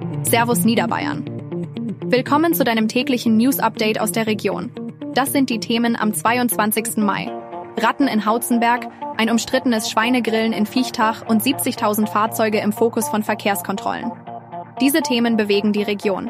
Servus Niederbayern. Willkommen zu deinem täglichen News-Update aus der Region. Das sind die Themen am 22. Mai. Ratten in Hautzenberg, ein umstrittenes Schweinegrillen in Viechtach und 70.000 Fahrzeuge im Fokus von Verkehrskontrollen. Diese Themen bewegen die Region.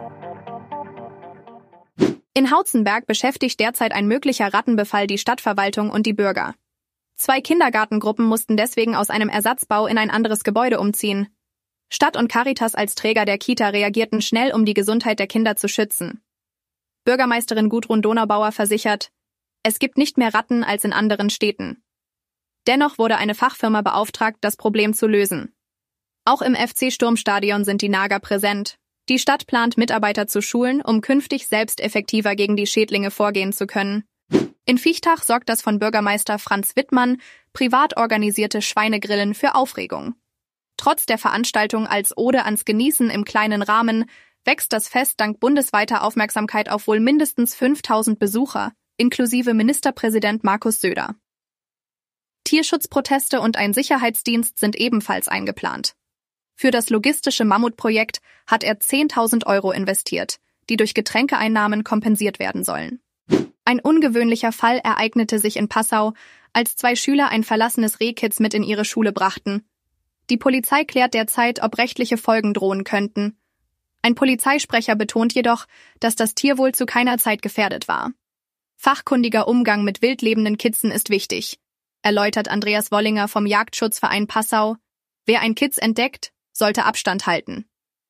In Hautzenberg beschäftigt derzeit ein möglicher Rattenbefall die Stadtverwaltung und die Bürger. 2 Kindergartengruppen mussten deswegen aus einem Ersatzbau in ein anderes Gebäude umziehen. Stadt und Caritas als Träger der Kita reagierten schnell, um die Gesundheit der Kinder zu schützen. Bürgermeisterin Gudrun Donaubauer versichert, es gibt nicht mehr Ratten als in anderen Städten. Dennoch wurde eine Fachfirma beauftragt, das Problem zu lösen. Auch im FC-Sturmstadion sind die Nager präsent. Die Stadt plant, Mitarbeiter zu schulen, um künftig selbst effektiver gegen die Schädlinge vorgehen zu können. In Viechtach sorgt das von Bürgermeister Franz Wittmann privat organisierte Schweinegrillen für Aufregung. Trotz der Veranstaltung als Ode ans Genießen im kleinen Rahmen wächst das Fest dank bundesweiter Aufmerksamkeit auf wohl mindestens 5.000 Besucher, inklusive Ministerpräsident Markus Söder. Tierschutzproteste und ein Sicherheitsdienst sind ebenfalls eingeplant. Für das logistische Mammutprojekt hat er 10.000 € investiert, die durch Getränkeeinnahmen kompensiert werden sollen. Ein ungewöhnlicher Fall ereignete sich in Passau, als 2 Schüler ein verlassenes Rehkitz mit in ihre Schule brachten. Die Polizei klärt derzeit, ob rechtliche Folgen drohen könnten. Ein Polizeisprecher betont jedoch, dass das Tier wohl zu keiner Zeit gefährdet war. Fachkundiger Umgang mit wildlebenden Kitzen ist wichtig, erläutert Andreas Wollinger vom Jagdschutzverein Passau. Wer ein Kitz entdeckt, sollte Abstand halten.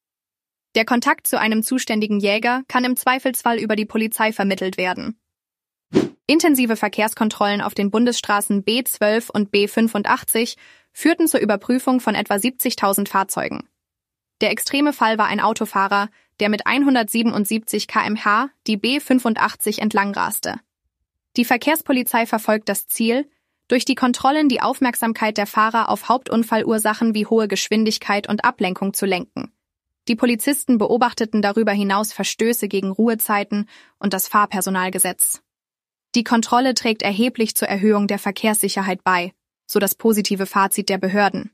Der Kontakt zu einem zuständigen Jäger kann im Zweifelsfall über die Polizei vermittelt werden. Intensive Verkehrskontrollen auf den Bundesstraßen B12 und B85 führten zur Überprüfung von etwa 70.000 Fahrzeugen. Der extreme Fall war ein Autofahrer, der mit 177 km/h die B85 entlang raste. Die Verkehrspolizei verfolgt das Ziel, durch die Kontrollen die Aufmerksamkeit der Fahrer auf Hauptunfallursachen wie hohe Geschwindigkeit und Ablenkung zu lenken. Die Polizisten beobachteten darüber hinaus Verstöße gegen Ruhezeiten und das Fahrpersonalgesetz. Die Kontrolle trägt erheblich zur Erhöhung der Verkehrssicherheit bei, so das positive Fazit der Behörden.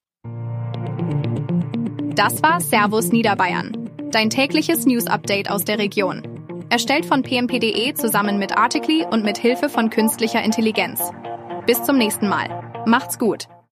Das war Servus Niederbayern, dein tägliches News-Update aus der Region. Erstellt von pmp.de zusammen mit Articly und mit Hilfe von künstlicher Intelligenz. Bis zum nächsten Mal. Macht's gut!